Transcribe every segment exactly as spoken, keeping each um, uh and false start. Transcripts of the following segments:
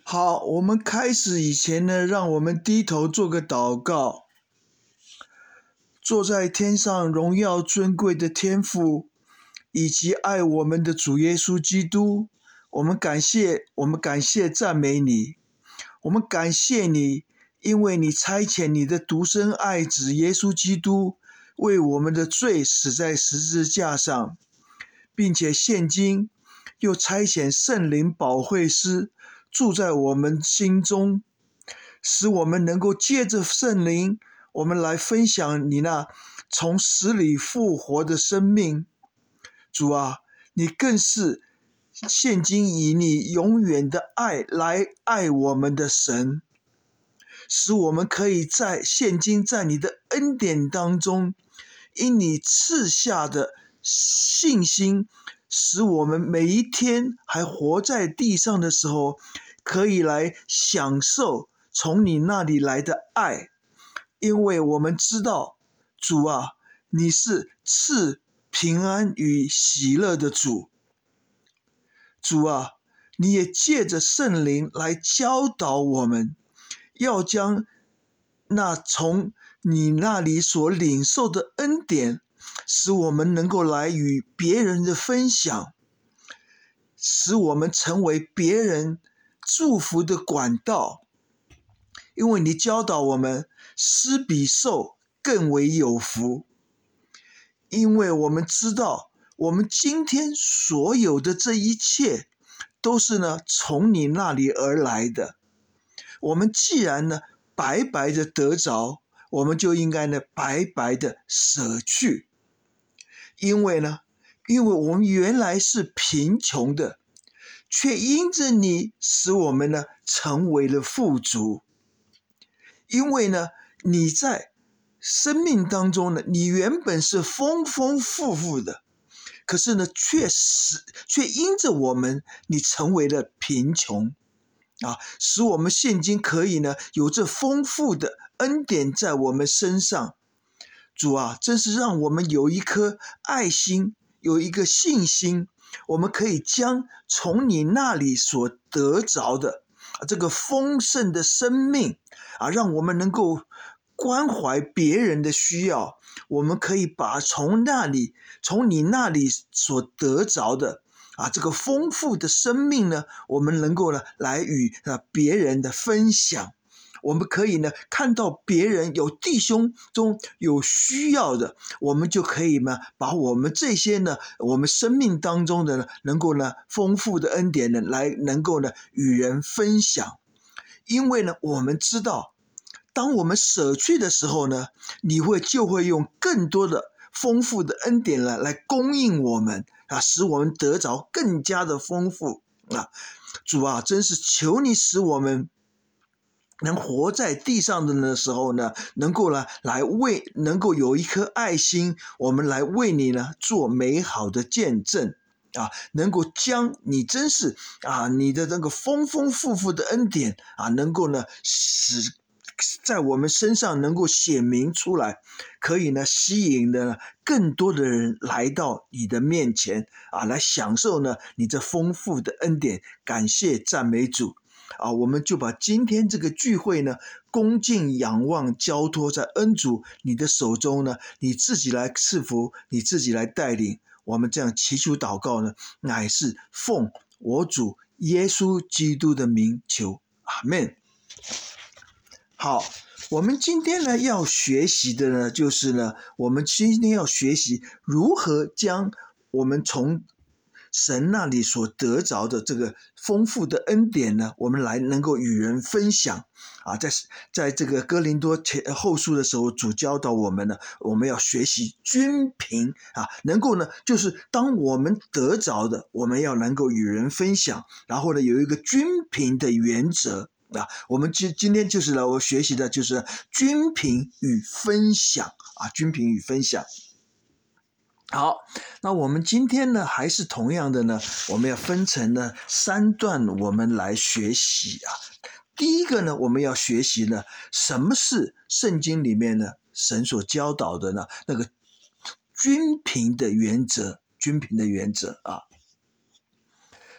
好，我们开始以前呢，让我们低头做个祷告。坐在天上荣耀尊贵的天父，以及爱我们的主耶稣基督，我们感谢，我们感谢赞美你，我们感谢你，因为你差遣你的独生爱子耶稣基督为我们的罪死在十字架上，并且现今又差遣圣灵保惠师住在我们心中，使我们能够借着圣灵，我们来分享你那从死里复活的生命。主啊，你更是现今以你永远的爱来爱我们的神，使我们可以在现今在你的恩典当中，因你赐下的信心，使我们每一天还活在地上的时候，可以来享受从你那里来的爱。因为我们知道，主啊，你是赐平安与喜乐的主。主啊，你也借着圣灵来教导我们，要将那从你那里所领受的恩典，使我们能够来与别人的分享，使我们成为别人祝福的管道。因为你教导我们，施比受更为有福。因为我们知道，我们今天所有的这一切，都是呢从你那里而来的。我们既然呢白白的得着，我们就应该呢白白的舍去。因为呢，因为我们原来是贫穷的，却因着你使我们呢成为了富足。因为呢，你在生命当中呢，你原本是丰丰富富的，可是呢，却使却因着我们，你成为了贫穷啊，使我们现今可以呢有这丰富的恩典在我们身上。主啊，真是让我们有一颗爱心，有一个信心，我们可以将从你那里所得着的这个丰盛的生命啊，让我们能够关怀别人的需要。我们可以把从那里从你那里所得着的啊这个丰富的生命呢，我们能够呢来与啊别人的分享。我们可以呢看到别人有弟兄中有需要的，我们就可以呢把我们这些呢我们生命当中的呢能够呢丰富的恩典呢来能够呢与人分享。因为呢我们知道，当我们舍去的时候呢，你会就会用更多的丰富的恩典来来供应我们啊，使我们得着更加的丰富啊。主啊，真是求你使我们能活在地上的的时候呢，能够呢来为能够有一颗爱心，我们来为你呢做美好的见证啊，能够将你真是啊你的那个丰丰富富的恩典啊，能够呢使在我们身上能够显明出来，可以呢吸引呢更多的人来到你的面前啊，来享受呢你这丰富的恩典。感谢赞美主啊！我们就把今天这个聚会呢，恭敬仰望交托在恩主你的手中呢，你自己来赐福，你自己来带领。我们这样祈求祷告呢，乃是奉我主耶稣基督的名求，阿们。好，我们今天呢要学习的呢，就是呢，我们今天要学习如何将我们从神那里所得着的这个丰富的恩典呢，我们来能够与人分享啊。在在这个哥林多前后书的时候，主教导我们呢，我们要学习均平啊，能够呢，就是当我们得着的，我们要能够与人分享，然后呢，有一个均平的原则啊。我们今今天就是来我学习的就是均平与分享啊，均平与分享。好，那我们今天呢，还是同样的呢，我们要分成呢三段，我们来学习啊。第一个呢，我们要学习呢，什么是圣经里面呢神所教导的呢那个均平的原则，均平的原则啊。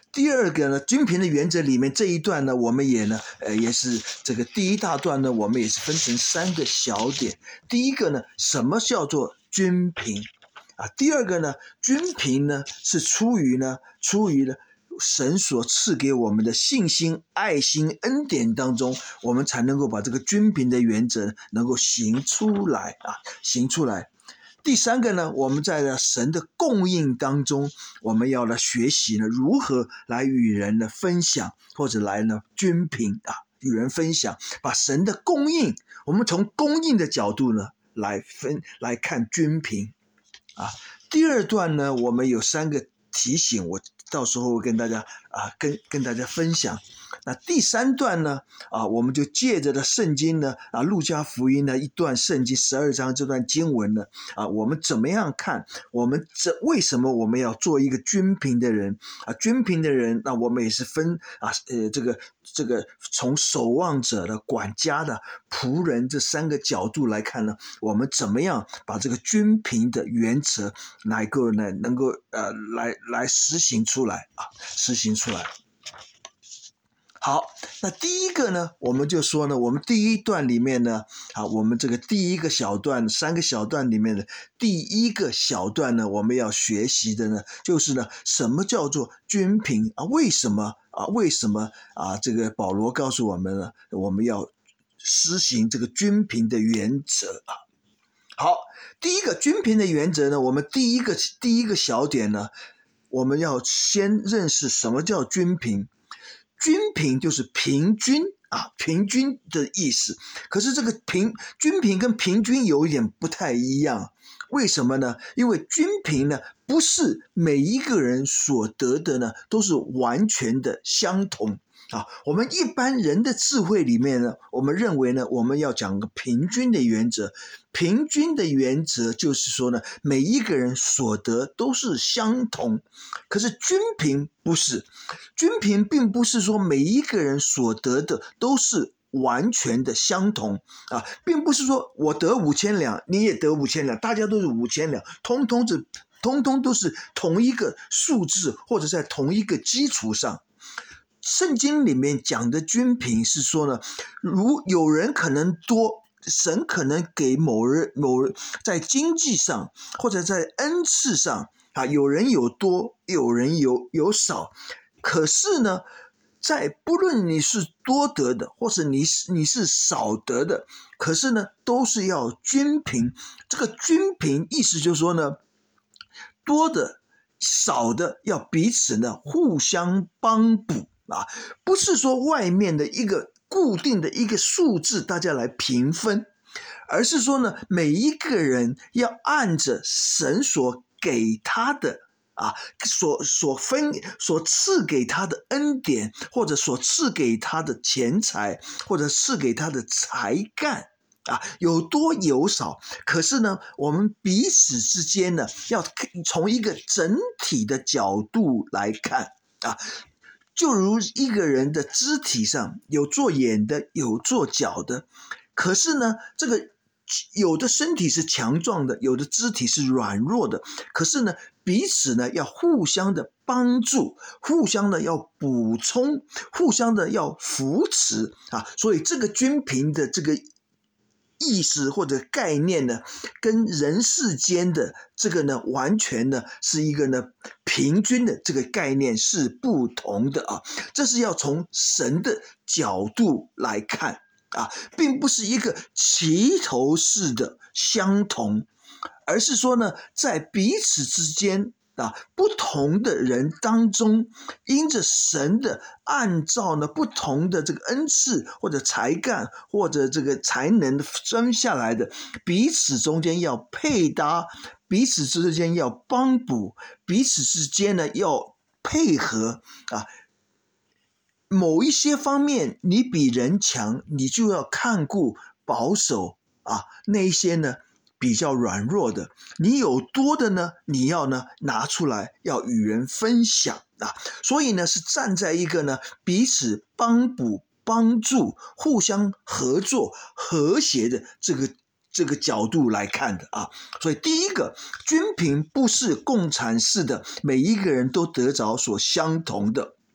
第二个呢，均平的原则里面这一段呢，我们也呢，呃，也是这个第一大段呢，我们也是分成三个小点。第一个呢，什么叫做均平啊？第二个呢，均平呢是出于呢，出于呢神所赐给我们的信心、爱心、恩典当中，我们才能够把这个均平的原则能够行出来啊，行出来。第三个呢，我们在神的供应当中，我们要来学习呢，如何来与人呢分享，或者来呢均平啊，与人分享，把神的供应，我们从供应的角度呢来分来看均平啊。第二段呢，我们有三个提醒，我到时候会跟大家啊跟跟大家分享。那第三段呢啊，我们就借着的圣经呢啊，路加福音呢一段圣经十二章这段经文呢啊，我们怎么样看？我们这为什么我们要做一个均平的人啊？均平的人，那我们也是分啊呃这个这个从守望者的、管家的、仆人这三个角度来看呢，我们怎么样把这个均平的原则来够呢能够呃来来实行出来啊，实行出来。好，那第一个呢，我们就说呢，我们第一段里面呢，啊，我们这个第一个小段，三个小段里面的第一个小段呢，我们要学习的呢，就是呢，什么叫做均平啊？为什么啊？为什么啊？这个保罗告诉我们呢，我们要施行这个均平的原则啊。好，第一个均平的原则呢，我们第一个第一个小点呢，我们要先认识什么叫均平。均平就是平均啊，平均的意思。可是这个平均平跟平均有一点不太一样，为什么呢？因为均平呢，不是每一个人所得的呢，都是完全的相同啊。我们一般人的智慧里面呢，我们认为呢，我们要讲个平均的原则。平均的原则就是说呢，每一个人所得都是相同。可是均平不是，均平并不是说每一个人所得的都是完全的相同啊，并不是说我得五千两，你也得五千两，大家都是五千两，通通是通通都是同一个数字，或者在同一个基础上。圣经里面讲的均平是说呢，如有人可能多，神可能给某人某人在经济上或者在恩赐上啊，有人有多，有人有有少，可是呢，在不论你是多得的，或是你是你是少得的，可是呢，都是要均平。这个均平意思就是说呢，多的少的要彼此呢互相帮补啊，不是说外面的一个固定的一个数字大家来平分，而是说呢，每一个人要按着神所给他的啊，所所分所赐给他的恩典，或者所赐给他的钱财，或者赐给他的才干啊，有多有少。可是呢，我们彼此之间呢，要从一个整体的角度来看啊。就如一个人的肢体上有做眼的，有做脚的，可是呢，这个有的身体是强壮的，有的肢体是软弱的，可是呢，彼此呢要互相的帮助，互相的要补充，互相的要扶持啊，所以这个均平的这个意识或者概念呢，跟人世间的这个呢，完全呢是一个呢平均的这个概念是不同的啊。这是要从神的角度来看啊，并不是一个齐头式的相同，而是说呢，在彼此之间啊，不同的人当中，因着神的按照呢不同的这个恩赐或者才干或者这个才能分下来的，彼此中间要配搭，彼此之间要帮补，彼此之间呢要配合啊。某一些方面你比人强，你就要看顾保守啊，那一些呢比较软弱的，你有多的呢，你要呢拿出来，要与人分享啊。所以呢，是站在一个呢彼此帮补、帮助、互相合作、和谐的这个这个角度来看的啊。所以第一个，均平不是共产式的，每一个人都得着所相同的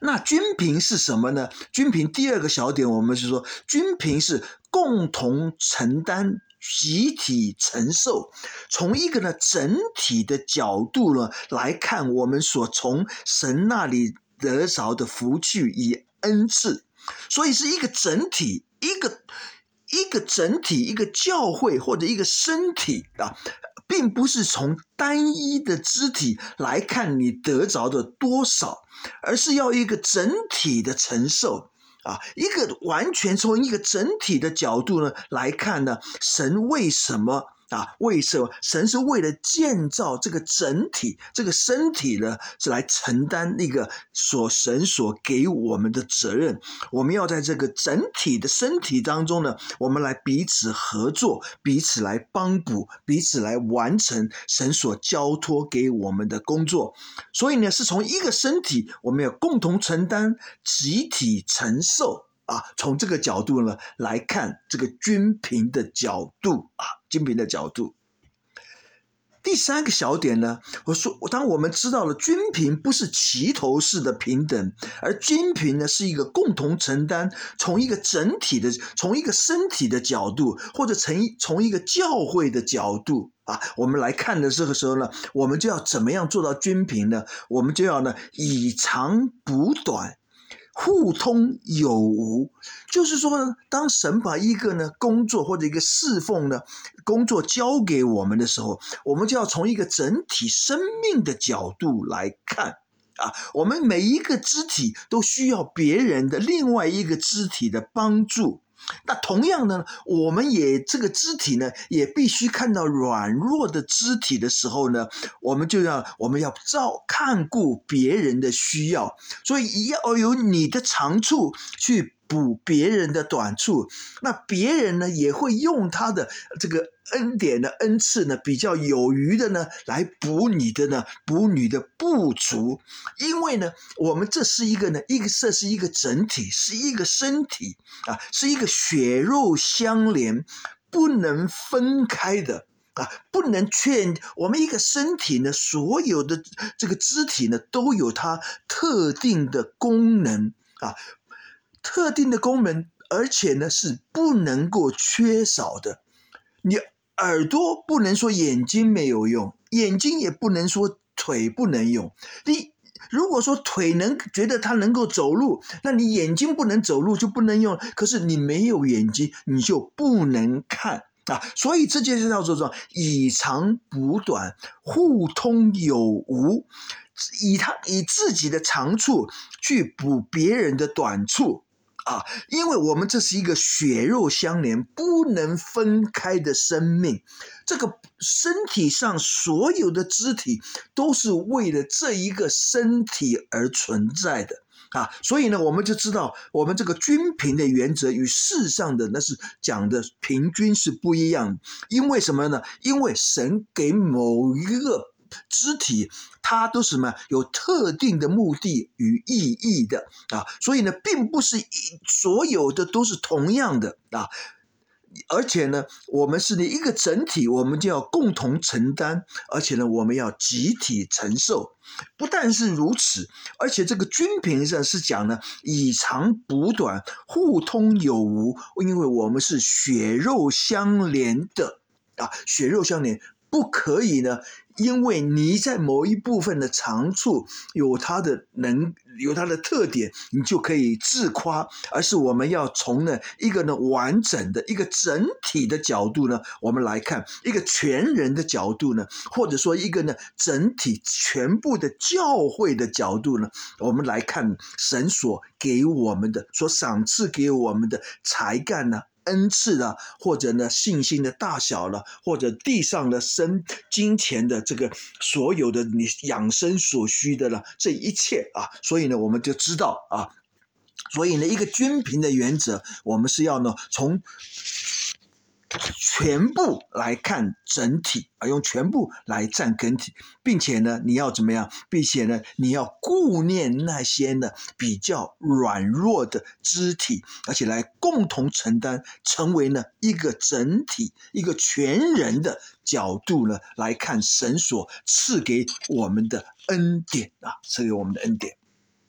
那均平是什么呢？均平第二个小点，我们是说均平是共同承担、集体承受，从一个呢整体的角度呢来看，我们所从神那里得着的福气与恩赐，所以是一个整体，一个一个整体，一个教会或者一个身体啊，并不是从单一的肢体来看你得着的多少，而是要一个整体的承受啊，一个完全从一个整体的角度呢来看呢，神为什么啊？为什么神是为了建造这个整体，这个身体呢，是来承担那个所神所给我们的责任。我们要在这个整体的身体当中呢，我们来彼此合作，彼此来帮补，彼此来完成神所交托给我们的工作。所以呢，是从一个身体，我们要共同承担，集体承受。啊，从这个角度呢来看这个均平的角度啊，均平的角度。第三个小点呢，我说，当我们知道了均平不是齐头式的平等，而均平呢是一个共同承担，从一个整体的，从一个身体的角度，或者从从一个教会的角度啊，我们来看的这个时候呢，我们就要怎么样做到均平呢？我们就要呢以长补短。互通有无，就是说呢，当神把一个呢工作或者一个侍奉呢工作交给我们的时候，我们就要从一个整体生命的角度来看啊，我们每一个肢体都需要别人的另外一个肢体的帮助。那同样呢，我们也这个肢体呢，也必须看到软弱的肢体的时候呢，我们就要我们要照看顾别人的需要，所以要有你的长处去补别人的短处，那别人呢也会用他的这个恩典的恩赐呢，比较有余的呢，来补你的呢，补你的不足。因为呢，我们这是一个呢，一个这是一个整体，是一个身体啊，是一个血肉相连，不能分开的。啊，不能劝我们一个身体呢，所有的这个肢体呢，都有它特定的功能啊，特定的功能，而且呢是不能够缺少的。你耳朵不能说眼睛没有用，眼睛也不能说腿不能用。你如果说腿能觉得它能够走路，那你眼睛不能走路就不能用，可是你没有眼睛，你就不能看。啊，所以这就是叫做以长补短，互通有无，以他以自己的长处去补别人的短处啊，因为我们这是一个血肉相连、不能分开的生命，这个身体上所有的肢体都是为了这一个身体而存在的。啊，所以呢，我们就知道，我们这个均平的原则与世上的那是讲的平均是不一样的。因为什么呢？因为神给某一个肢体，它都是什么有特定的目的与意义的啊，所以呢，并不是所有的都是同样的啊。而且呢，我们是一个整体，我们就要共同承担，而且呢，我们要集体承受。不但是如此，而且这个均平上是讲呢，以长补短，互通有无，因为我们是血肉相连的啊，血肉相连。不可以呢，因为你在某一部分的长处有它的能有它的特点，你就可以自夸，而是我们要从呢一个呢完整的一个整体的角度呢，我们来看一个全人的角度呢，或者说一个呢整体全部的教会的角度呢，我们来看神所给我们的，所赏赐给我们的才干呢。恩赐了，或者呢信心的大小了，或者地上的生金钱的这个所有的你养生所需的了，这一切啊，所以呢我们就知道啊，所以呢一个均平的原则，我们是要呢从全部来看整体啊，用全部来站根体，并且呢，你要怎么样？并且呢，你要顾念那些呢比较软弱的肢体，而且来共同承担，成为呢一个整体、一个全人的角度呢来看神所赐给我们的恩典啊，赐给我们的恩典。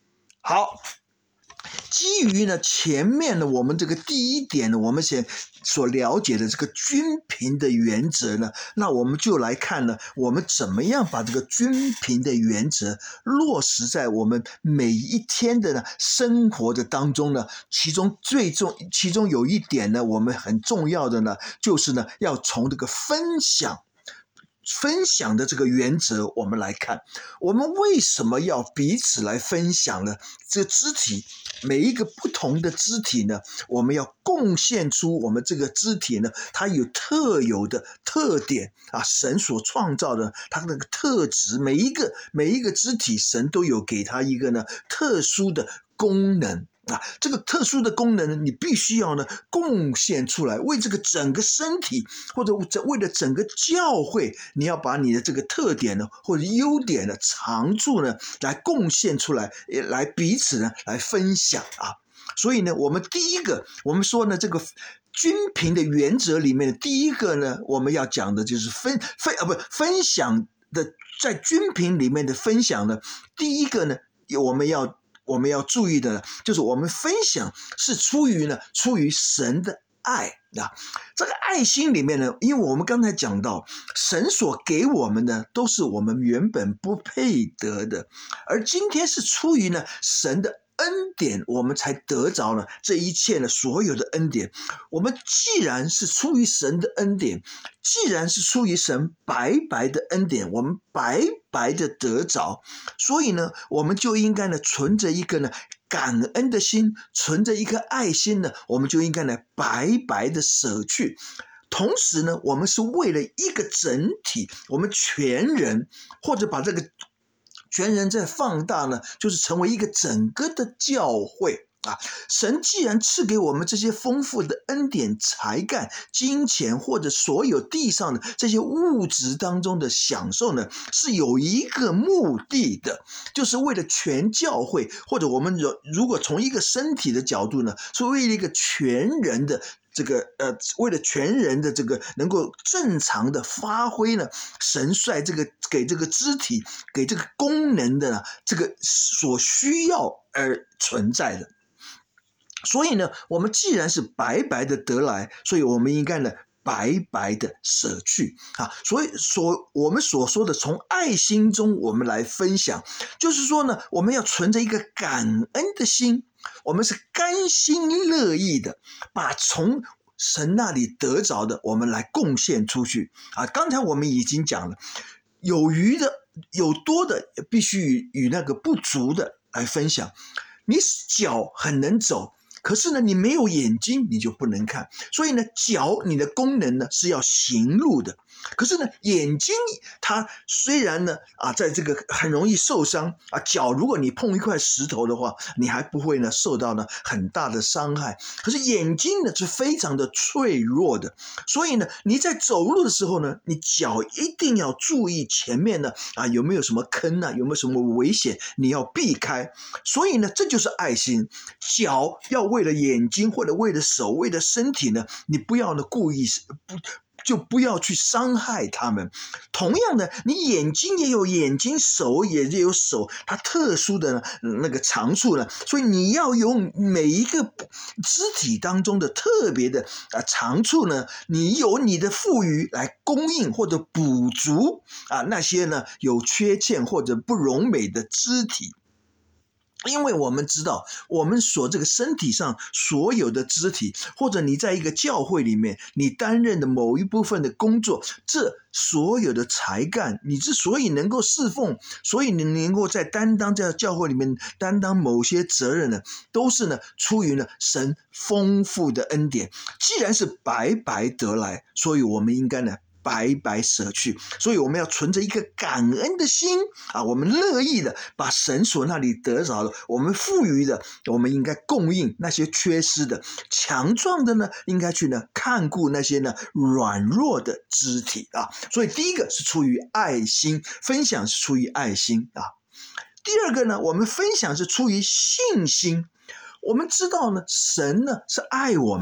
好，基于呢前面呢我们这个第一点呢，我们先所了解的这个均平的原则呢，那我们就来看呢，我们怎么样把这个均平的原则落实在我们每一天的呢生活的当中呢？其中最重，其中有一点呢，我们很重要的呢，就是呢要从这个分享。分享的这个原则我们来看，我们为什么要彼此来分享呢？这个肢体，每一个不同的肢体呢，我们要贡献出我们这个肢体呢，它有特有的特点啊，神所创造的它那个特质，每一个每一个肢体，神都有给它一个呢特殊的功能。啊，这个特殊的功能呢，你必须要呢贡献出来，为这个整个身体或者为了整个教会，你要把你的这个特点呢或者优点呢长处呢来贡献出来，来彼此呢来分享啊。所以呢，我们第一个，我们说呢这个均平的原则里面的第一个呢，我们要讲的就是分分啊不分享的，在均平里面的分享呢，第一个呢，我们要。我们要注意的呢，就是我们分享是出于呢，出于神的爱啊。这个爱心里面呢，因为我们刚才讲到，神所给我们的都是我们原本不配得的，而今天是出于呢神的恩典，我们才得着了这一切呢，所有的恩典。我们既然是出于神的恩典，既然是出于神白白的恩典，我们白白的得着，所以呢，我们就应该呢，存着一个呢感恩的心，存着一颗爱心呢，我们就应该呢白白的舍去。同时呢，我们是为了一个整体，我们全人，或者把这个全人再放大呢，就是成为一个整个的教会啊。神既然赐给我们这些丰富的恩典、才干、金钱，或者所有地上的这些物质当中的享受呢，是有一个目的的，就是为了全教会，或者我们如果从一个身体的角度呢，是为了一个全人的这个呃，为了全人的这个能够正常的发挥呢，神率这个给这个肢体给这个功能的呢，这个所需要而存在的。所以呢，我们既然是白白的得来，所以我们应该呢白白的舍去啊。所以所我们所说的从爱心中我们来分享，就是说呢，我们要存着一个感恩的心，我们是甘心乐意的把从神那里得着的我们来贡献出去啊。刚才我们已经讲了，有余的有多的必须与与那个不足的来分享。你脚很能走，可是呢，你没有眼睛，你就不能看。所以呢，脚你的功能呢是要行路的。可是呢，眼睛它虽然呢啊，在这个很容易受伤啊，脚如果你碰一块石头的话，你还不会呢受到呢很大的伤害。可是眼睛呢是非常的脆弱的，所以呢，你在走路的时候呢，你脚一定要注意前面呢啊有没有什么坑啊，有没有什么危险，你要避开。所以呢，这就是爱心。脚要为了眼睛，或者为了手，为了身体呢，你不要呢故意不。就不要去伤害他们。同样的，你眼睛也有眼睛，手也有手，它特殊的呢那个长处呢，所以你要用每一个肢体当中的特别的啊长处呢，你有你的赋予来供应或者补足啊那些呢有缺陷或者不荣美的肢体。因为我们知道，我们所这个身体上所有的肢体，或者你在一个教会里面，你担任的某一部分的工作，这所有的才干，你之所以能够侍奉，所以你能够在担当在教会里面担当某些责任呢，都是呢出于呢神丰富的恩典。既然是白白得来，所以我们应该呢白白舍去，所以我们要存着一个感恩的心啊，我们乐意的把神所那里得着的，我们富余的，我们应该供应那些缺失的，强壮的呢，应该去呢看顾那些呢软弱的肢体啊。所以第一个是出于爱心，分享是出于爱心啊。第二个呢，我们分享是出于信心。我们知道呢，神呢是爱我们的。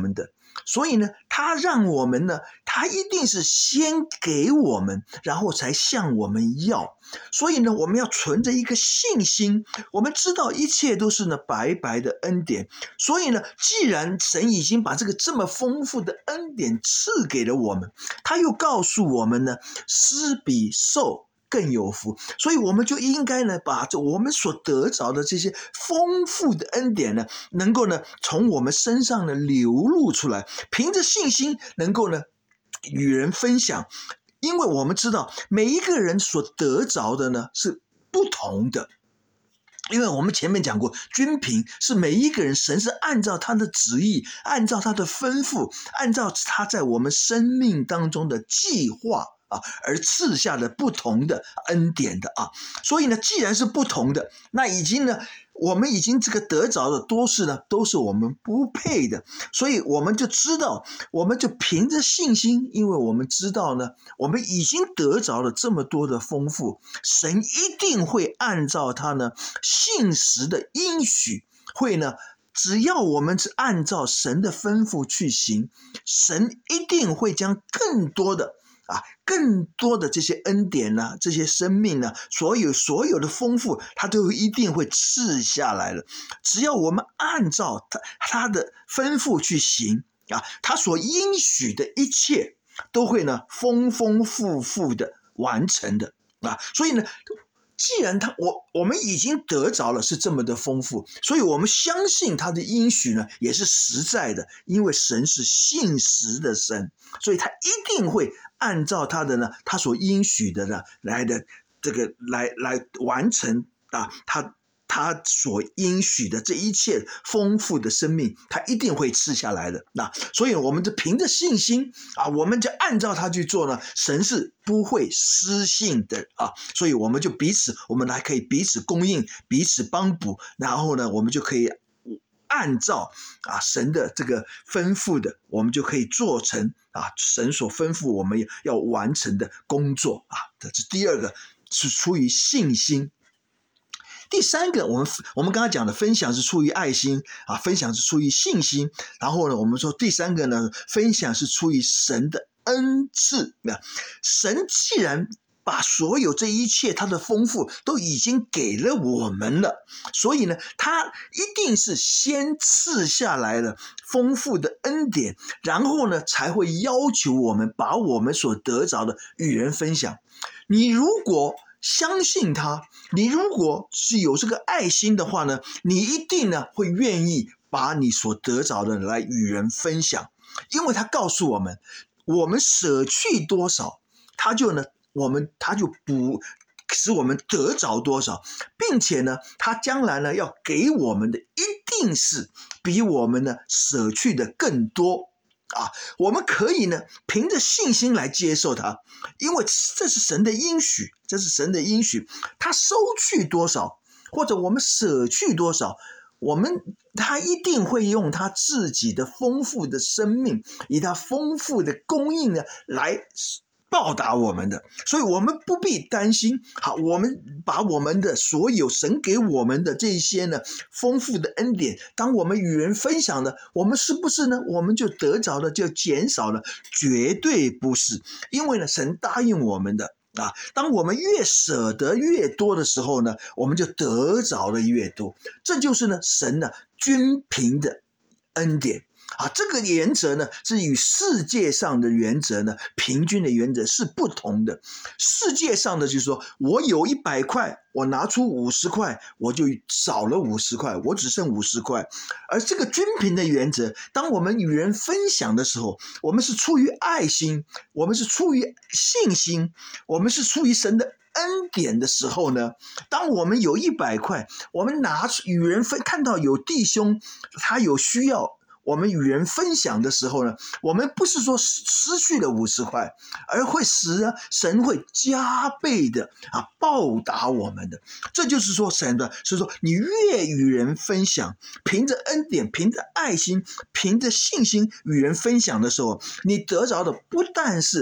所以呢，他让我们呢，他一定是先给我们，然后才向我们要。所以呢，我们要存着一个信心，我们知道一切都是呢白白的恩典。所以呢，既然神已经把这个这么丰富的恩典赐给了我们，他又告诉我们呢，施比受更有福，所以我们就应该呢，把我们所得着的这些丰富的恩典呢，能够呢从我们身上呢流露出来，凭着信心能够呢与人分享。因为我们知道每一个人所得着的呢是不同的，因为我们前面讲过，均凭是每一个人，神是按照他的旨意，按照他的吩咐，按照他在我们生命当中的计划啊，而赐下的不同的恩典的啊。所以呢，既然是不同的，那已经呢，我们已经这个得着的多是呢，都是我们不配的。所以我们就知道，我们就凭着信心，因为我们知道呢，我们已经得着了这么多的丰富，神一定会按照他呢信实的应许，会呢只要我们是按照神的吩咐去行，神一定会将更多的啊，更多的这些恩典呢，这些生命呢，所有所有的丰富，他都一定会赐下来了。只要我们按照他他的吩咐去行啊，他所应许的一切都会呢丰丰富富的完成的啊。所以呢，既然他我我们已经得着了是这么的丰富，所以我们相信他的应许呢也是实在的，因为神是信实的神，所以他一定会按照他的呢他所应许的呢来的这个来来完成啊，他他所应许的这一切丰富的生命，他一定会赐下来的。那所以我们就凭着信心啊，我们就按照他去做呢，神是不会失信的啊。所以我们就彼此，我们还可以彼此供应，彼此帮补，然后呢，我们就可以按照啊神的这个吩咐的，我们就可以做成啊神所吩咐我们要完成的工作啊。这是第二个，是出于信心。第三个，我们我们刚才讲的分享是出于爱心啊，分享是出于信心。然后呢，我们说第三个呢，分享是出于神的恩赐。神既然把所有这一切他的丰富都已经给了我们了，所以呢，他一定是先赐下来了丰富的恩典，然后呢，才会要求我们把我们所得着的与人分享。你如果相信他，你如果是有这个爱心的话呢，你一定呢会愿意把你所得着的来与人分享，因为他告诉我们，我们舍去多少，他就呢我们他就补使我们得着多少，并且呢他将来呢要给我们的一定是比我们呢舍去的更多啊。我们可以呢凭着信心来接受它，因为这是神的应许，这是神的应许。他收去多少，或者我们舍去多少，我们他一定会用他自己的丰富的生命，以他丰富的供应呢来报答我们的。所以我们不必担心。好，我们把我们的所有神给我们的这些呢丰富的恩典，当我们与人分享的，我们是不是呢我们就得着的就减少了？绝对不是。因为呢神答应我们的啊，当我们越舍得越多的时候呢，我们就得着的越多。这就是呢神呢均凭的恩典啊。这个原则呢是与世界上的原则呢平均的原则是不同的。世界上的就是说，我有一百块，我拿出五十块，我就少了五十块，我只剩五十块。而这个均凭的原则，当我们与人分享的时候，我们是出于爱心，我们是出于信心，我们是出于神的恩典的时候呢，当我们有一百块，我们拿出与人分，看到有弟兄他有需要，我们与人分享的时候呢，我们不是说失去了五十块，而会使呢神会加倍的啊报答我们的。这就是说神的是说，你越与人分享，凭着恩典，凭着爱心，凭着信心与人分享的时候，你得着的不但是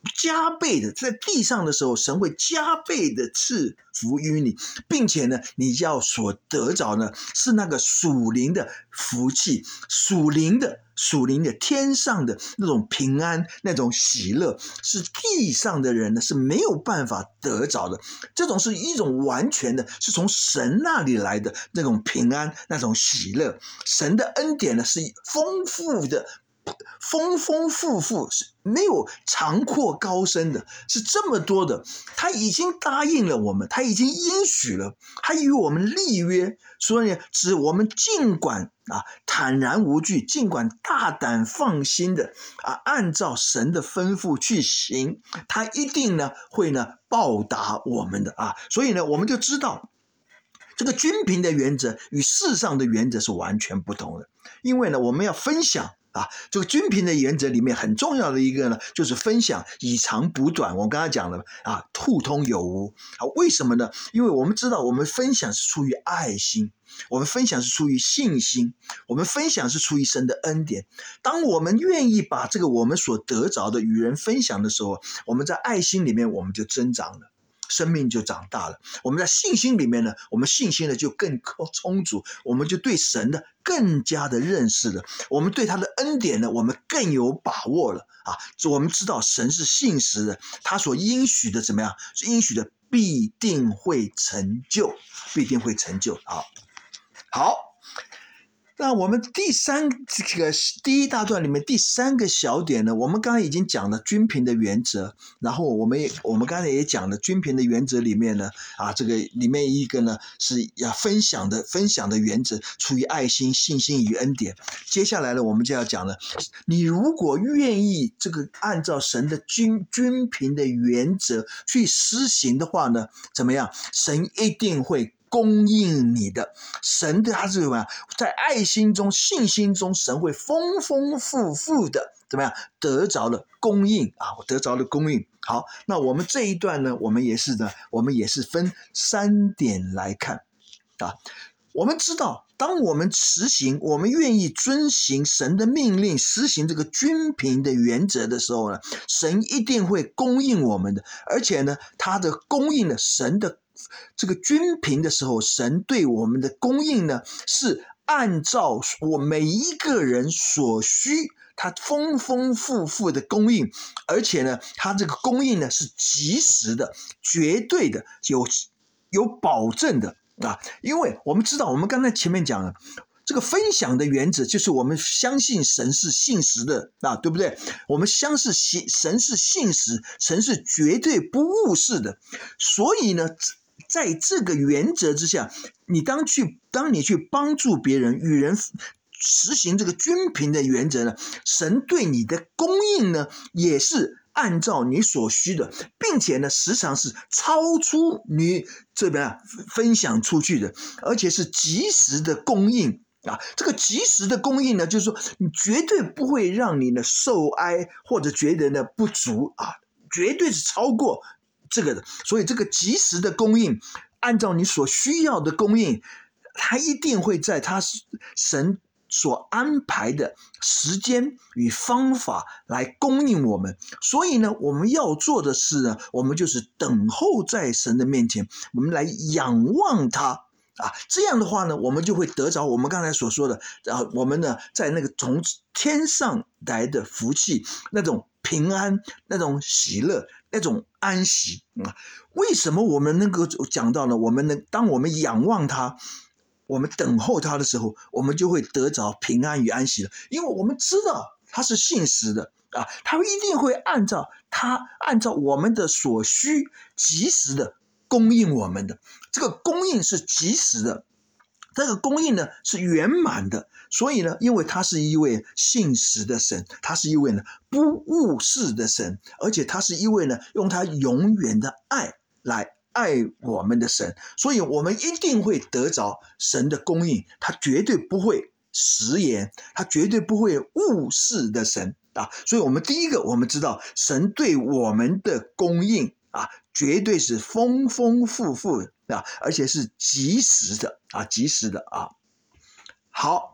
加倍的，在地上的时候，神会加倍的赐福于你，并且呢，你要所得着呢，是那个属灵的福气，属灵的属灵的天上的那种平安，那种喜乐，是地上的人呢是没有办法得着的。这种是一种完全的，是从神那里来的那种平安，那种喜乐。神的恩典呢是丰富的。丰丰富富，是没有长阔高深的，是这么多的。他已经答应了我们，他已经应许了，他与我们立约，所以呢，指我们尽管啊坦然无惧，尽管大胆放心的啊，按照神的吩咐去行，他一定呢会呢报答我们的啊。所以呢，我们就知道这个均平的原则与世上的原则是完全不同的，因为呢，我们要分享。啊，这个均平的原则里面很重要的一个呢，就是分享，以长补短。我刚才讲了啊，互通有无啊，为什么呢？因为我们知道，我们分享是出于爱心，我们分享是出于信心，我们分享是出于神的恩典。当我们愿意把这个我们所得着的与人分享的时候，我们在爱心里面我们就增长了。生命就长大了，我们在信心里面呢，我们信心呢就更充足，我们就对神呢更加的认识了，我们对他的恩典呢，我们更有把握了啊！我们知道神是信实的，他所应许的怎么样？是应许的必定会成就，必定会成就啊！好。那我们第三这个第一大段里面第三个小点呢，我们刚才已经讲了均平的原则，然后我们也我们刚才也讲了均平的原则里面呢，啊，这个里面一个呢是要分享的分享的原则，出于爱心、信心与恩典。接下来呢，我们就要讲了，你如果愿意这个按照神的均均平的原则去施行的话呢，怎么样？神一定会供应你的。神的他是什么样？在爱心中信心中，神会丰丰富富的怎么样得着了供应啊，我得着了供应。好，那我们这一段呢，我们也是呢，我们也是分三点来看啊。我们知道，当我们实行，我们愿意遵行神的命令，实行这个均平的原则的时候呢，神一定会供应我们的，而且呢，他的供应呢，神的这个均平的时候，神对我们的供应呢，是按照我每一个人所需，他丰丰富富的供应，而且呢，他这个供应呢是及时的、绝对的、有有保证的啊！因为我们知道，我们刚才前面讲了。这个分享的原则就是我们相信神是信实的啊，对不对？我们相信神是信实，神是绝对不误事的。所以呢，在这个原则之下，你当去当你去帮助别人，与人实行这个均平的原则呢，神对你的供应呢，也是按照你所需的，并且呢，时常是超出你这边分享出去的，而且是及时的供应。啊，这个及时的供应呢，就是说你绝对不会让你呢受哀或者觉得呢不足啊，绝对是超过这个的。所以这个及时的供应，按照你所需要的供应，它一定会在他神所安排的时间与方法来供应我们。所以呢，我们要做的是呢，我们就是等候在神的面前，我们来仰望他。啊，这样的话呢，我们就会得着我们刚才所说的，啊，我们呢在那个从天上来的福气，那种平安，那种喜乐，那种安息啊。为什么我们能够讲到呢？我们能，当我们仰望他，我们等候他的时候，我们就会得着平安与安息了，因为我们知道他是信实的啊，他一定会按照他按照我们的所需，及时的供应我们的。这个供应是及时的，这个供应呢是圆满的，所以呢，因为他是一位信实的神，他是一位呢不误事的神，而且他是一位呢用他永远的爱来爱我们的神，所以我们一定会得着神的供应，他绝对不会食言，他绝对不会误事的神啊！所以我们第一个，我们知道神对我们的供应啊，绝对是丰丰富富的啊，而且是及时的啊，及时的啊。好，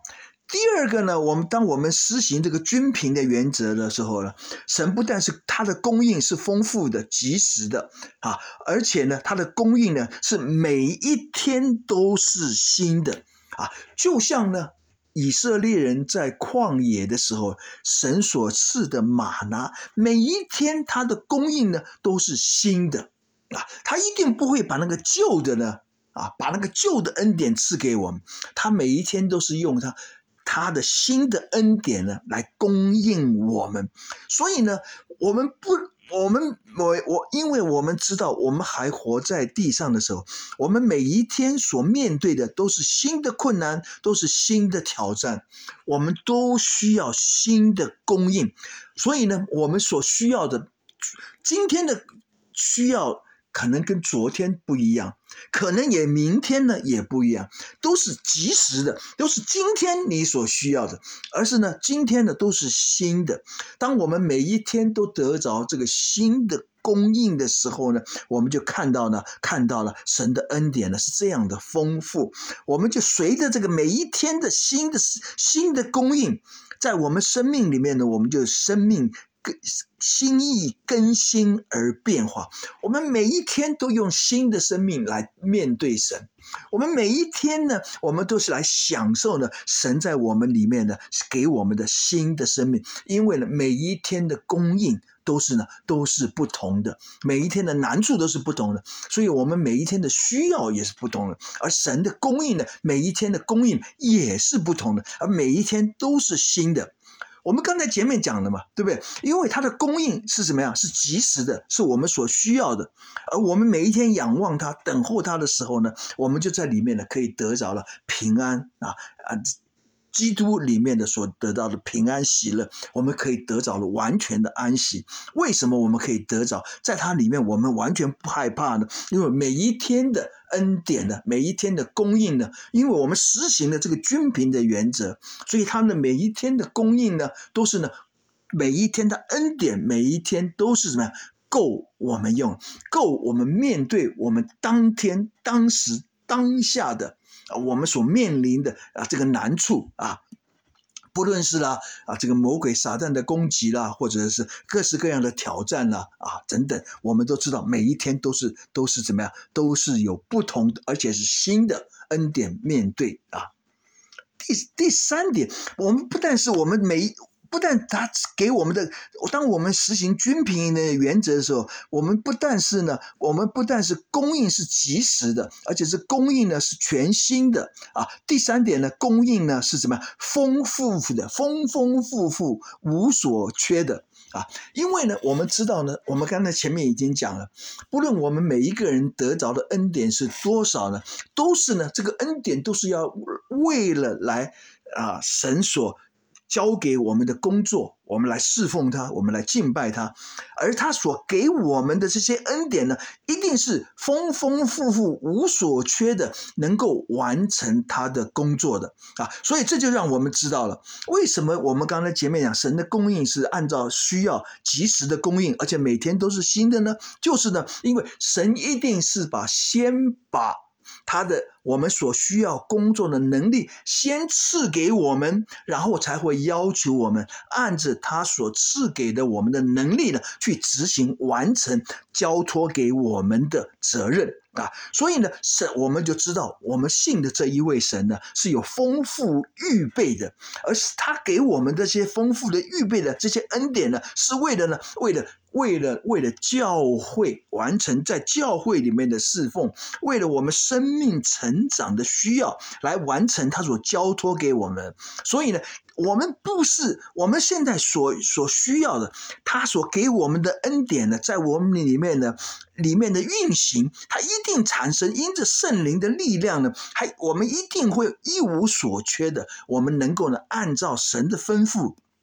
第二个呢，我们当我们施行这个均平的原则的时候呢，神不但是他的供应是丰富的、及时的啊，而且呢，他的供应呢是每一天都是新的啊，就像呢以色列人在旷野的时候，神所赐的玛拿，每一天他的供应呢都是新的啊，他一定不会把那个旧的呢啊，把那个旧的恩典赐给我们，他每一天都是用他。他的新的恩典呢，来供应我们，所以呢，我们不，我们我我，因为我们知道，我们还活在地上的时候，我们每一天所面对的都是新的困难，都是新的挑战，我们都需要新的供应，所以呢，我们所需要的，今天的需要。可能跟昨天不一样，可能也明天呢也不一样，都是及时的，都是今天你所需要的，而是呢今天呢都是新的。当我们每一天都得着这个新的供应的时候呢，我们就看到呢看到了神的恩典呢是这样的丰富，我们就随着这个每一天的新的新的供应，在我们生命里面呢，我们就生命心意更新而变化，我们每一天都用新的生命来面对神，我们每一天呢，我们都是来享受呢神在我们里面呢给我们的新的生命，因为呢每一天的供应都是呢都是不同的，每一天的难处都是不同的，所以我们每一天的需要也是不同的，而神的供应呢，每一天的供应也是不同的，而每一天都是新的。我们刚才前面讲了嘛，对不对？因为它的供应是什么样？是及时的，是我们所需要的。而我们每一天仰望它、等候它的时候呢，我们就在里面呢可以得着了平安啊啊！基督里面的所得到的平安喜乐，我们可以得着了完全的安息。为什么我们可以得着？在它里面我们完全不害怕呢？因为每一天的恩典呢，每一天的供应呢，因为我们实行了这个均平的原则，所以他们每一天的供应呢，都是呢，每一天的恩典，每一天都是什么样？够我们用，够我们面对我们当天、当时、当下的。我们所面临的啊这个难处啊，不论是啦啊这个魔鬼撒旦的攻击啦，或者是各式各样的挑战啦啊等等，我们都知道每一天都是都是怎么样，都是有不同的，而且是新的恩典面对啊。第第三点，我们不但是我们每不但他给我们的，当我们实行均平的原则的时候，我们不但是呢，我们不但是供应是及时的，而且是供应呢是全新的啊。第三点呢，供应呢是什么？丰富的，丰丰富富，无所缺的啊。因为呢，我们知道呢，我们刚才前面已经讲了，不论我们每一个人得着的恩典是多少呢，都是呢，这个恩典都是要为了来啊神所交给我们的工作，我们来侍奉他，我们来敬拜他，而他所给我们的这些恩典呢，一定是丰丰富富无所缺的，能够完成他的工作的啊。所以这就让我们知道了，为什么我们刚才前面讲神的供应是按照需要及时的供应，而且每天都是新的呢？就是呢，因为神一定是把先把他的我们所需要工作的能力先赐给我们，然后才会要求我们按着他所赐给的我们的能力呢，去执行完成交托给我们的责任啊。所以呢，神我们就知道我们信的这一位神呢是有丰富预备的，而是他给我们这些丰富的预备的这些恩典呢，是为了呢，为了为了为了教会完成在教会里面的侍奉，为了我们生命成长的需要来完成他所交托给我们。所以呢，我们不是我们现在所所需要的，他所给我们的恩典呢，在我们里面呢里面的运行，它一定产生因着圣灵的力量呢，还我们一定会一无所缺的，我们能够呢按照神的吩咐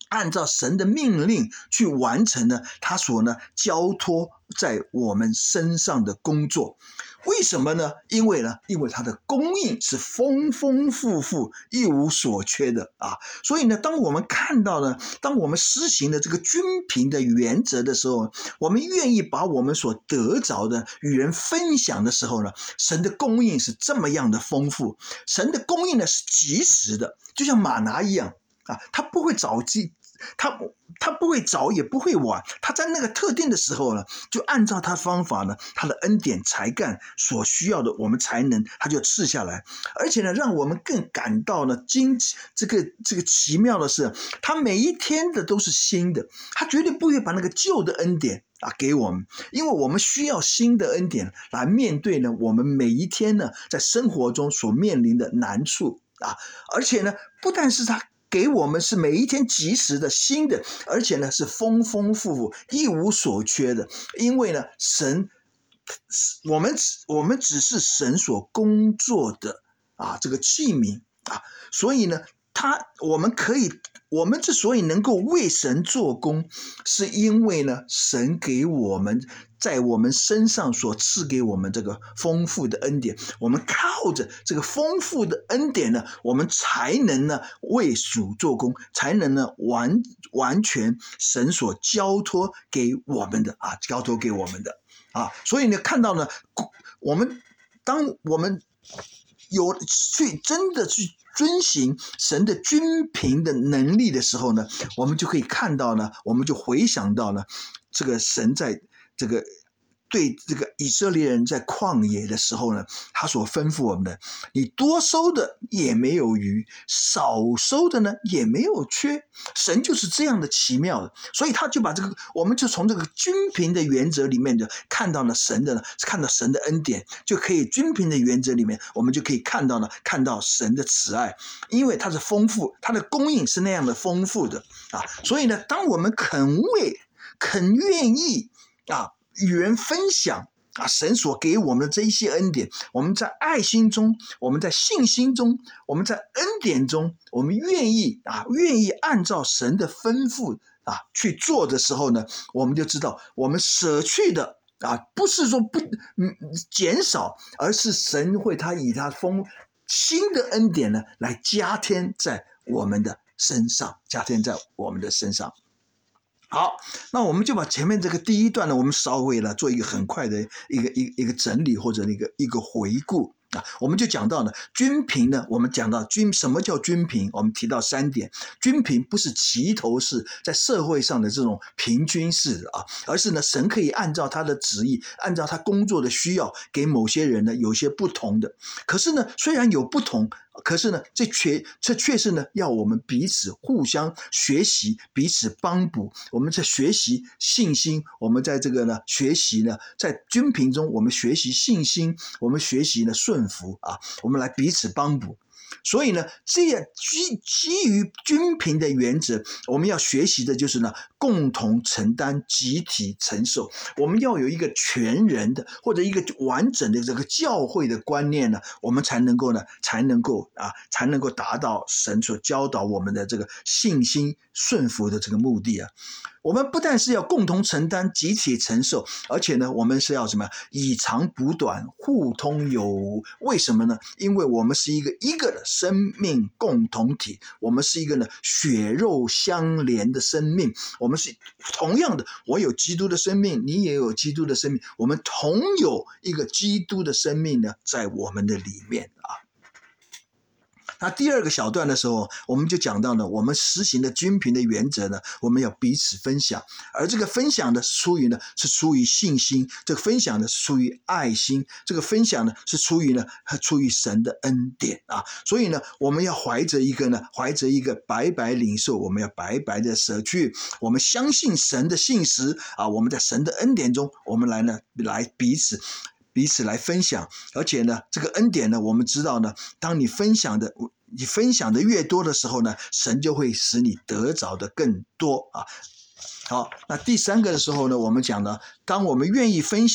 按照神的命令去完成呢他所呢交托在我们身上的工作。为什么呢？因为呢，因为它的供应是丰丰富富、一无所缺的啊。所以呢，当我们看到呢，当我们施行的这个均平的原则的时候，我们愿意把我们所得着的与人分享的时候呢，神的供应是这么样的丰富。神的供应呢是及时的，就像玛拿一样啊，他不会早记。他他不会早也不会晚，他在那个特定的时候呢，就按照他方法呢，他的恩典才干所需要的我们才能，他就赐下来。而且呢，让我们更感到呢，惊这个这个奇妙的是，他每一天的都是新的，他绝对不会把那个旧的恩典啊给我们，因为我们需要新的恩典来面对呢，我们每一天呢在生活中所面临的难处啊，而且呢，不但是他给我们是每一天及时的新的，而且呢是丰丰富富一无所缺的。因为呢神我们我们只是神所工作的啊这个器皿啊，所以呢他我们可以我们之所以能够为神做工，是因为呢神给我们在我们身上所赐给我们这个丰富的恩典，我们靠着这个丰富的恩典呢，我们才能呢为主做工，才能呢完完全神所交托给我们的啊，交托给我们的啊，所以呢看到呢，我们当我们有去真的去遵行神的均平的能力的时候呢，我们就可以看到呢，我们就回想到呢，这个神在这个对这个以色列人在旷野的时候呢，他所吩咐我们的，你多收的也没有余，少收的呢也没有缺。神就是这样的奇妙的，所以他就把这个，我们就从这个均平的原则里面的看到了神的，看到神的恩典，就可以均平的原则里面，我们就可以看到呢，看到神的慈爱，因为它是丰富，它的供应是那样的丰富的啊。所以呢，当我们肯为、肯愿意啊。与人分享啊，神所给我们的这一些恩典，我们在爱心中，我们在信心中，我们在恩典中，我们愿意啊，愿意按照神的吩咐啊去做的时候呢，我们就知道我们舍去的啊，不是说不嗯减少，而是神会他以他丰新的恩典呢来加添在我们的身上，加添在我们的身上。好，那我们就把前面这个第一段呢，我们稍微呢做一个很快的一个一个一个整理或者一个一个回顾啊，我们就讲到呢，均平呢，我们讲到均什么叫均平？我们提到三点，均平不是齐头式在社会上的这种平均式的啊，而是呢，神可以按照他的旨意，按照他工作的需要，给某些人呢有些不同的。可是呢，虽然有不同。可是呢，这却这却是呢，要我们彼此互相学习，彼此帮补。我们在学习信心，我们在这个呢学习呢，在均平中，我们学习信心，我们学习呢顺服啊，我们来彼此帮补。所以呢，这样基基于均平的原则，我们要学习的就是呢，共同承担、集体承受。我们要有一个全人的或者一个完整的这个教会的观念呢，我们才能够呢，才能够啊，才能够达到神所教导我们的这个信心顺服的这个目的啊。我们不但是要共同承担、集体承受，而且呢，我们是要什么？以长补短，互通有无。为什么呢？因为我们是一个一个的生命共同体，我们是一个呢血肉相连的生命。我们是同样的，我有基督的生命，你也有基督的生命，我们同有一个基督的生命呢，在我们的里面啊。那第二个小段的时候，我们就讲到呢，我们实行的均平的原则呢，我们要彼此分享，而这个分享呢，是出于呢，是出于信心，这个分享呢，是出于爱心，这个分享呢，是出于呢，出于神的恩典啊。所以呢，我们要怀着一个呢，怀着一个白白领受，我们要白白的舍去，我们相信神的信实啊，我们在神的恩典中，我们来呢，来彼此。彼此来分享，而且呢，这个恩典呢，我们知道呢，当你分享的，你分享的越多的时候呢，神就会使你得着的更多啊。好，那第三个的时候呢，我们讲呢，当我们愿意分享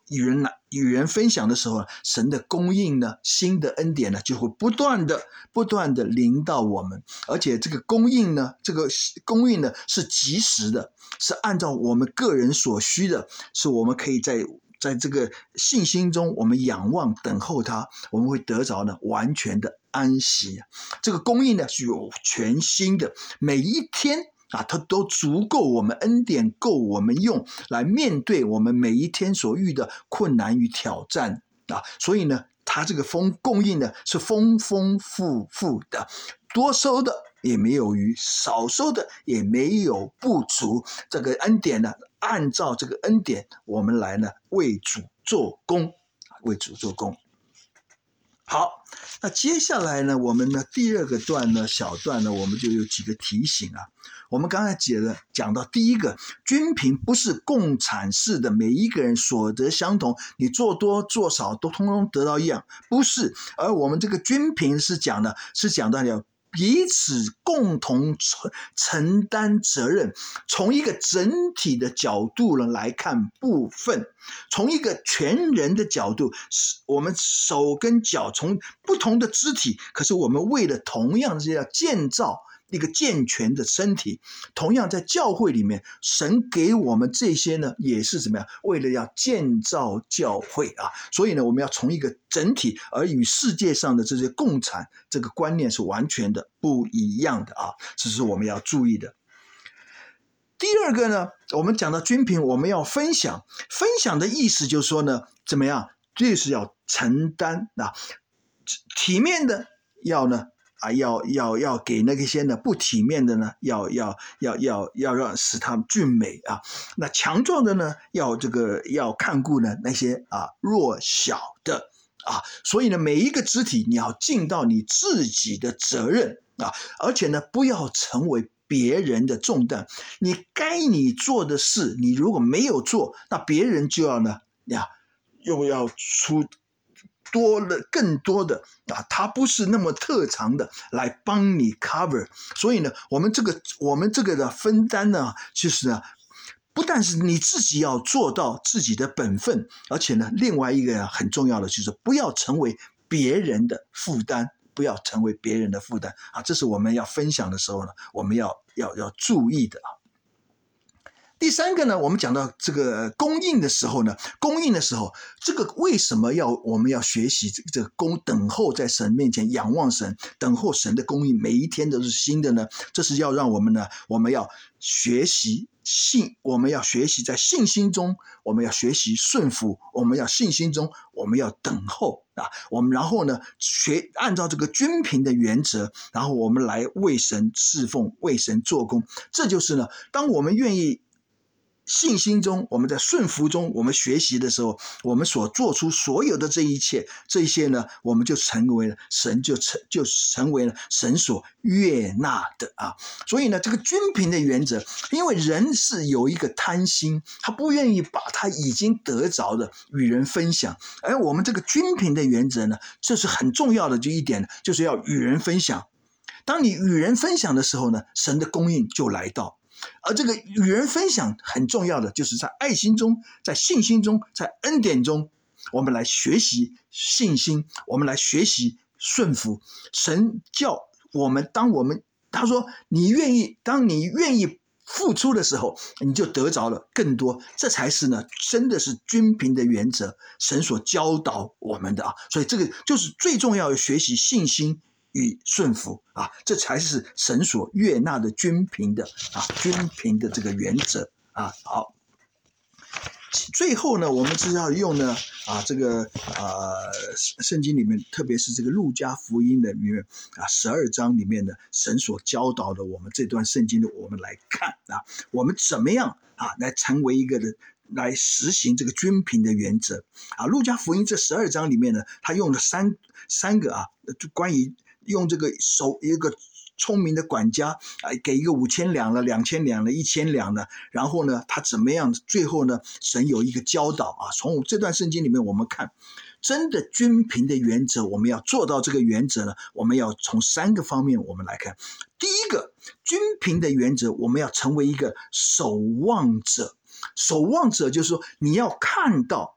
与人与人分享的时候，神的供应呢，新的恩典呢，就会不断的不断的临到我们，而且这个供应呢，这个供应呢是及时的，是按照我们个人所需的，是我们可以在在这个信心中，我们仰望等候他，我们会得着呢完全的安息。这个供应呢是有全新的，每一天啊，它都足够我们恩典够我们用来面对我们每一天所遇的困难与挑战啊，所以呢，它这个丰供应呢是丰丰富富的，多收的也没有余，少收的也没有不足。这个恩典呢，按照这个恩典，我们来呢为主做工，为主做工。好，那接下来呢，我们呢第二个段呢小段呢，我们就有几个提醒啊。我们刚才解了讲到第一个，均贫不是共产式的每一个人所得相同，你做多做少都通通得到一样，不是。而我们这个均贫是讲的，是讲到了彼此共同承担责任，从一个整体的角度呢来看部分，从一个全人的角度，我们手跟脚从不同的肢体，可是我们为了同样是要建造一个健全的身体，同样在教会里面，神给我们这些呢，也是怎么样？为了要建造教会啊，所以呢，我们要从一个整体，而与世界上的这些共产这个观念是完全的不一样的啊，这是我们要注意的。第二个呢，我们讲到均贫，我们要分享，分享的意思就是说呢，怎么样？就是要承担啊，体面的要呢。啊，要要要给那些呢不体面的呢，要要要要要让使他们俊美啊。那强壮的呢，要这个要看顾呢那些啊弱小的啊。所以呢，每一个肢体你要尽到你自己的责任啊，而且呢，不要成为别人的重担。你该你做的事，你如果没有做，那别人就要呢呀，又要出。多了更多的啊，它不是那么特长的来帮你 cover， 所以呢，我们这个我们这个的分担呢，其实呢，不但是你自己要做到自己的本分，而且呢，另外一个很重要的就是不要成为别人的负担，不要成为别人的负担啊，这是我们要分享的时候呢，我们要要要注意的啊。第三个呢，我们讲到这个供应的时候呢，供应的时候，这个为什么要我们要学习这个这个供等候在神面前仰望神，等候神的供应，每一天都是新的呢？这是要让我们呢，我们要学习信，我们要学习在信心中，我们要学习顺服，我们要信心中，我们要等候啊，我们然后呢，学按照这个均贫的原则，然后我们来为神侍奉，为神做工。这就是呢，当我们愿意。信心中，我们在顺服中，我们学习的时候，我们所做出所有的这一切，这一些呢，我们就成为了神就成就成为了神所悦纳的啊。所以呢，这个均贫的原则，因为人是有一个贪心，他不愿意把他已经得着的与人分享，而我们这个均贫的原则呢，这是很重要的就一点，就是要与人分享。当你与人分享的时候呢，神的供应就来到。而这个与人分享很重要的，就是在爱心中，在信心中，在恩典中，我们来学习信心，我们来学习顺服。神叫我们，当我们他说你愿意，当你愿意付出的时候，你就得着了更多。这才是呢，真的是均贫的原则，神所教导我们的啊。所以这个就是最重要的学习信心。与顺服啊，这才是神所悦纳的均贫的啊，均贫的这个原则啊。好，最后呢，我们是要用呢啊这个呃圣经里面，特别是这个路加福音的里面啊十二章里面的神所教导的我们这段圣经的，我们来看啊，我们怎么样啊来成为一个的。来实行这个均贫的原则啊，路加福音这十二章里面呢，他用了三三个啊，就关于用这个手一个聪明的管家啊，给一个五千两了、两千两了、一千两了，然后呢，他怎么样？最后呢，神有一个教导啊，从这段圣经里面我们看，真的均贫的原则，我们要做到这个原则呢，我们要从三个方面我们来看。第一个，均贫的原则，我们要成为一个守望者。守望者就是说，你要看到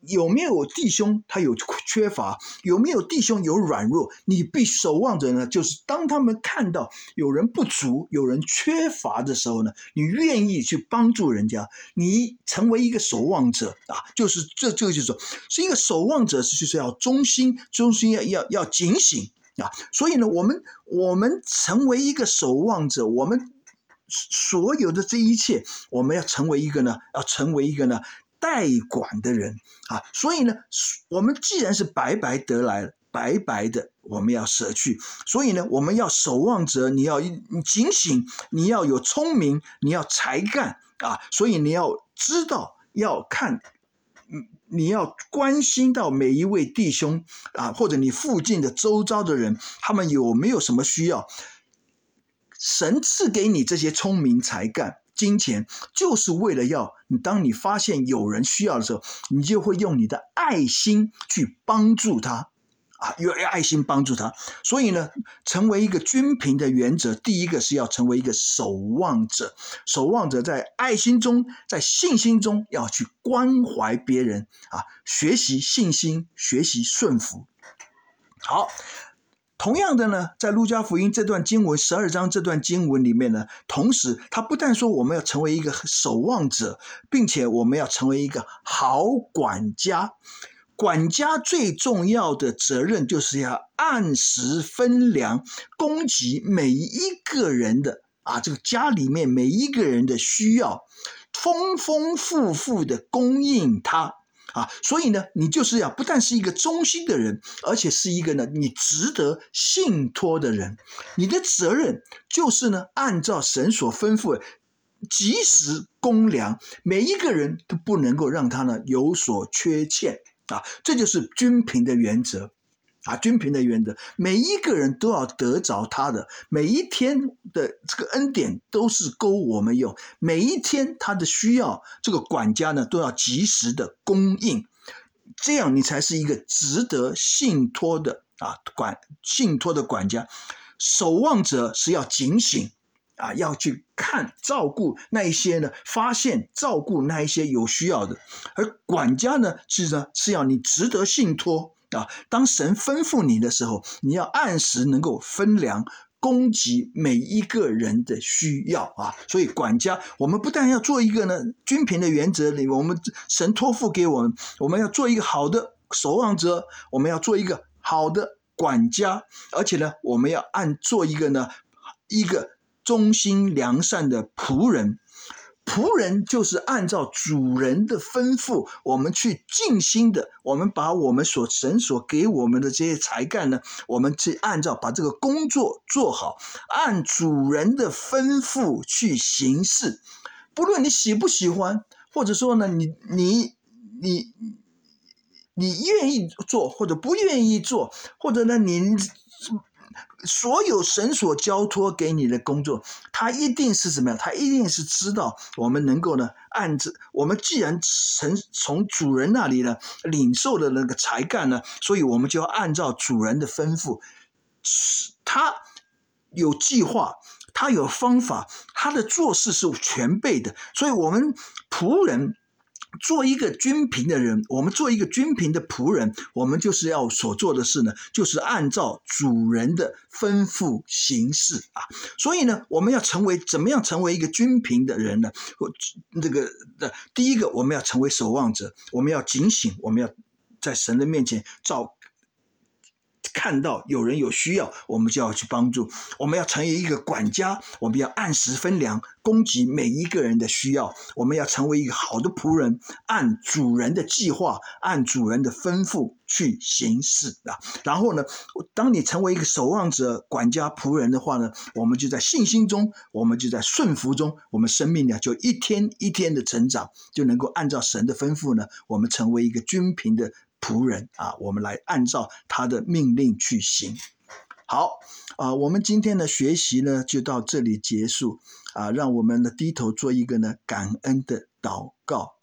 有没有弟兄他有缺乏，有没有弟兄有软弱，你必守望者呢，就是当他们看到有人不足，有人缺乏的时候呢，你愿意去帮助人家，你成为一个守望者啊，就是这这个就是说，是一个守望者，就是要忠心，忠心要要要警醒啊。所以呢，我们我们成为一个守望者，我们所有的这一切，我们要成为一个呢，要成为一个呢代管的人啊。所以呢，我们既然是白白得来，白白的我们要舍去，所以呢，我们要守望者，你要警醒，你要有聪明，你要才干啊，所以你要知道，要看。你要关心到每一位弟兄啊，或者你附近的周遭的人，他们有没有什么需要？神赐给你这些聪明才干、金钱，就是为了要你，当你发现有人需要的时候，你就会用你的爱心去帮助他啊，用爱心帮助他。所以呢，成为一个均平的原则，第一个是要成为一个守望者。守望者在爱心中，在信心中要去关怀别人啊，学习信心，学习顺服。好。同样的呢，在路加福音这段经文十二章这段经文里面呢，同时他不但说我们要成为一个守望者，并且我们要成为一个好管家。管家最重要的责任就是要按时分粮，供给每一个人的啊，这个家里面每一个人的需要，丰丰富富的供应他。啊，所以呢，你就是要不但是一个忠心的人，而且是一个呢，你值得信托的人。你的责任就是呢，按照神所吩咐的，及时供粮，每一个人都不能够让他呢有所缺欠啊，这就是均平的原则。啊，均平的原则，每一个人都要得着他的，每一天的这个恩典都是够我们用，每一天他的需要，这个管家呢都要及时的供应，这样你才是一个值得信托的啊管信托的管家。守望者是要警醒啊，要去看照顾那一些呢，发现照顾那一些有需要的，而管家呢是呢是要你值得信托。啊，当神吩咐你的时候，你要按时能够分粮，供给每一个人的需要啊。所以管家，我们不但要做一个呢均平的原则里，我们神托付给我们，我们要做一个好的守望者，我们要做一个好的管家，而且呢，我们要按做一个呢一个忠心良善的仆人。仆人就是按照主人的吩咐，我们去尽心的，我们把我们所神所给我们的这些才干呢，我们去按照把这个工作做好，按主人的吩咐去行事。不论你喜不喜欢，或者说呢，你你你你愿意做或者不愿意做，或者呢你。所有神所交托给你的工作，他一定是怎么样？他一定是知道我们能够呢，按着我们既然从从主人那里呢领受的那个才干呢，所以我们就要按照主人的吩咐，他有计划，他有方法，他的做事是全备的，所以我们仆人。做一个均平的人，我们做一个均平的仆人，我们就是要所做的事呢，就是按照主人的吩咐行事啊。所以呢，我们要成为怎么样成为一个均平的人呢？这个的第一个，我们要成为守望者，我们要警醒，我们要在神的面前照。看到有人有需要，我们就要去帮助。我们要成为一个管家，我们要按时分粮，供给每一个人的需要。我们要成为一个好的仆人，按主人的计划，按主人的吩咐去行事啊。然后呢，当你成为一个守望者、管家、仆人的话呢，我们就在信心中，我们就在顺服中，我们生命呢就一天一天的成长，就能够按照神的吩咐呢，我们成为一个均平的仆人啊，我们来按照他的命令去行。好啊，我们今天的学习呢就到这里结束啊，让我们呢低头做一个呢感恩的祷告。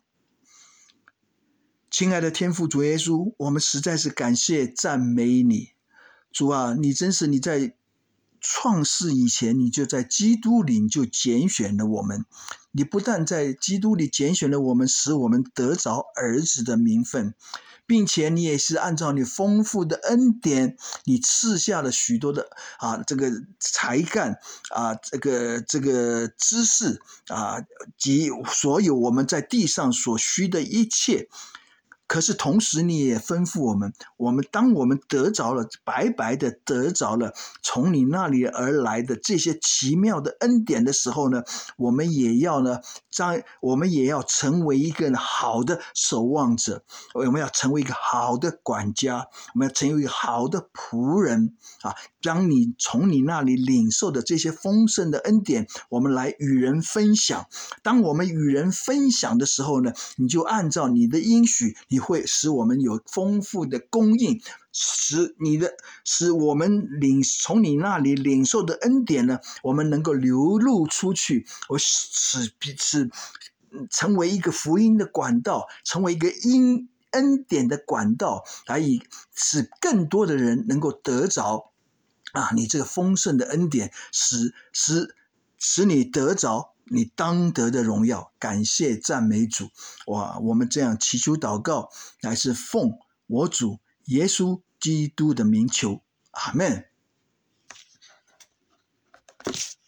亲爱的天父主耶稣，我们实在是感谢赞美你，主啊，你真是你在创世以前，你就在基督里就拣选了我们， 你不但在基督里拣选了我们，使我们得着儿子的名分，并且你也是按照你丰富的恩典，你赐下了许多的啊这个才干啊这个这个知识啊及所有我们在地上所需的一切。可是同时你也吩咐我们，我们当我们得着了，白白的得着了从你那里而来的这些奇妙的恩典的时候呢，我们也要呢，在我们也要成为一个好的守望者，我们要成为一个好的管家，我们要成为一个好的仆人啊！当你从你那里领受的这些丰盛的恩典，我们来与人分享。当我们与人分享的时候呢，你就按照你的应许，你会使我们有丰富的供应，使你的使我们领从你那里领受的恩典呢，我们能够流露出去，我使使成为一个福音的管道，成为一个因恩典的管道，来以使更多的人能够得着啊，你这个丰盛的恩典，使使使你得着你当得的荣耀。感谢赞美主！哇，我们这样祈求祷告，乃是奉我主耶稣基督的名求，阿们。